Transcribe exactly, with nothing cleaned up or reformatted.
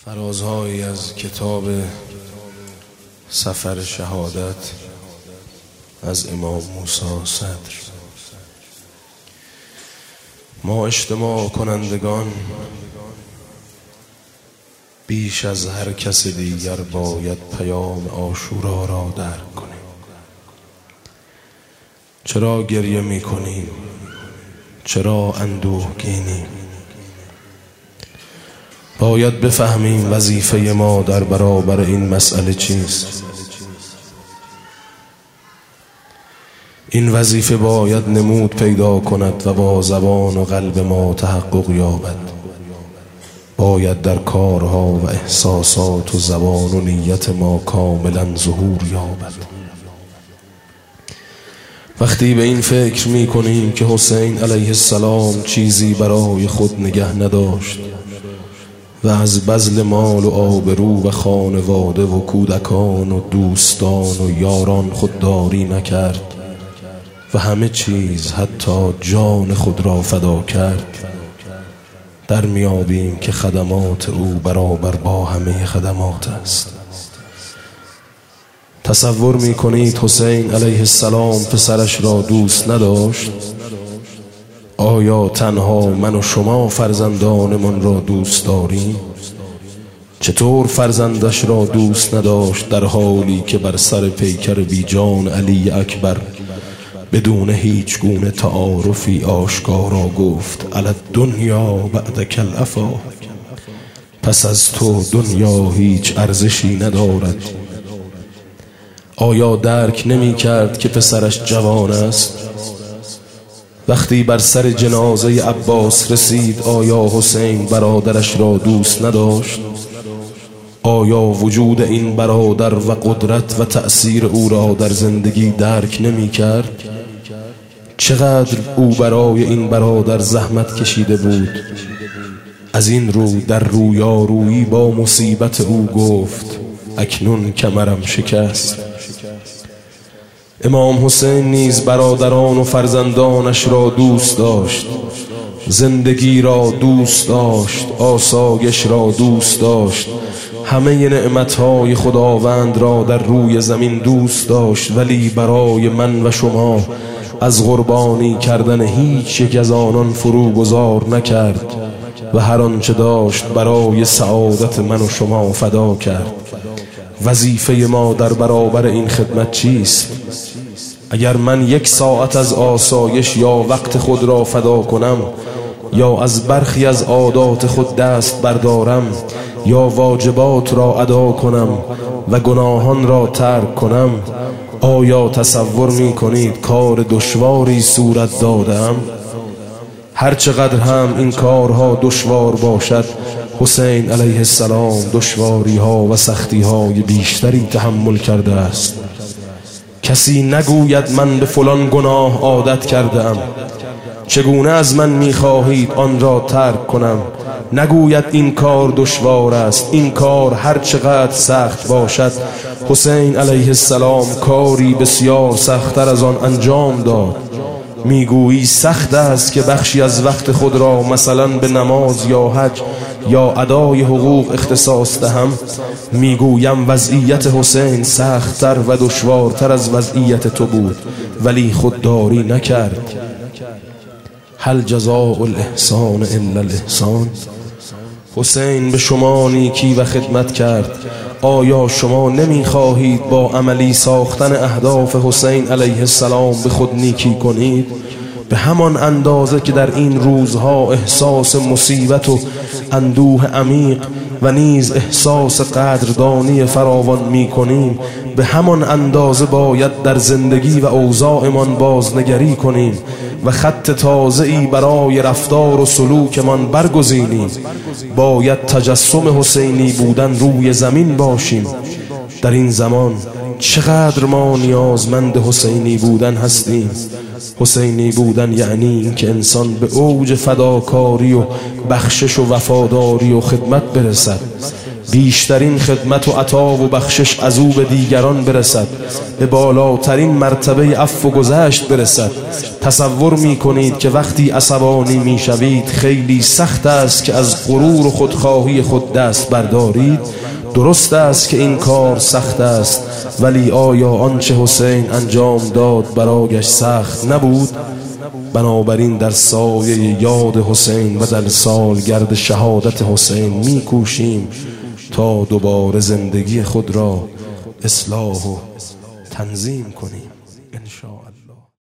فرازهایی از کتاب سفر شهادت از امام موسی صدر. ما اجتماع کنندگان بیش از هر کس دیگر باید پیام عاشورا را درک کنیم. چرا گریه می کنیم؟ چرا اندوهگینیم؟ باید بفهمیم وظیفه ما در برابر این مسئله چیست. این وظیفه باید نمود پیدا کند و با زبان و قلب ما تحقق یابد. باید در کارها و احساسات و زبان و نیت ما کاملا ظهور یابد. وقتی به این فکر می کنیم که حسین علیه السلام چیزی برای خود نگه نداشت و از بذل مال و آبرو و خانواده و کودکان و دوستان و یاران خودداری نکرد و همه چیز حتی جان خود را فدا کرد، در میابیم که خدمات او برابر با همه خدمات است. تصور می کنید حسین علیه السلام پسرش را دوست نداشت؟ آیا تنها من و شما فرزندانمان را دوست داریم؟ چطور فرزندش را دوست نداشت در حالی که بر سر پیکر بیجان علی اکبر بدون هیچ گونه تعارفی آشکارا گفت علی الدنیا بعدک العفا، پس از تو دنیا هیچ ارزشی ندارد. آیا درک نمی کرد که پسرش جوان است؟ وقتی بر سر جنازه عباس رسید آیا حسین برادرش را دوست نداشت؟ آیا وجود این برادر و قدرت و تأثیر او را در زندگی درک نمی کرد؟ چقدر او برای این برادر زحمت کشیده بود. از این رو در رویارویی با مصیبت او گفت اکنون کمرم شکست. امام حسین نیز برادران و فرزندانش را دوست داشت، زندگی را دوست داشت، آسایش را دوست داشت، همه نعمتهای خداوند را در روی زمین دوست داشت، ولی برای من و شما از قربانی کردن هیچ یک از آنان فروگذار نکرد و هر آنچه داشت برای سعادت من و شما فدا کرد. وظیفه ما در برابر این خدمت چیست؟ اگر من یک ساعت از آسایش یا وقت خود را فدا کنم، یا از برخی از عادات خود دست بردارم، یا واجبات را ادا کنم و گناهان را ترک کنم، آیا تصور می کنید کار دشواری صورت دادم؟ هر چقدر هم این کارها دشوار باشد، حسین علیه السلام دشواری ها و سختی های بیشتری تحمل کرده است. کسی نگوید من به فلان گناه عادت کردم، چگونه از من میخواهید آن را ترک کنم؟ نگوید این کار دشوار است، این کار هر چقدر سخت باشد. حسین علیه السلام کاری بسیار سخت‌تر از آن انجام داد. میگویی سخت است که بخشی از وقت خود را مثلا به نماز یا حج یا ادای حقوق اختصاص دهم. میگویم وضعیت حسین سخت‌تر و دشوارتر از وضعیت تو بود، ولی خودداری نکرد. هل جزاء الاحسان الا الاحسان؟ حسین به شما نیکی و خدمت کرد. آیا شما نمیخواهید با عملی ساختن اهداف حسین علیه السلام به خود نیکی کنید؟ به همان اندازه که در این روزها احساس مصیبت و اندوه عمیق و نیز احساس قدردانی فراوان می کنیم، به همان اندازه باید در زندگی و اوضاعمان بازنگری کنیم و خط تازه‌ای برای رفتار و سلوکمان برگزینیم. باید تجسم حسینی بودن روی زمین باشیم. در این زمان چقدر ما نیازمند حسینی بودن هستیم. حسینی بودن یعنی این که انسان به اوج فداکاری و بخشش و وفاداری و خدمت برسد، بیشترین خدمت و عطا و بخشش از او به دیگران برسد، به بالاترین مرتبه عفو و گذشت برسد. تصور می کنید که وقتی عصبانی می شوید خیلی سخت است که از غرور و خودخواهی خود دست بردارید. درست است که این کار سخت است، ولی آیا آنچه حسین انجام داد برایش سخت نبود؟ بنابراین در سایه یاد حسین و در سالگرد شهادت حسین می کوشیم تا دوباره زندگی خود را اصلاح و تنظیم کنیم. انشاءالله.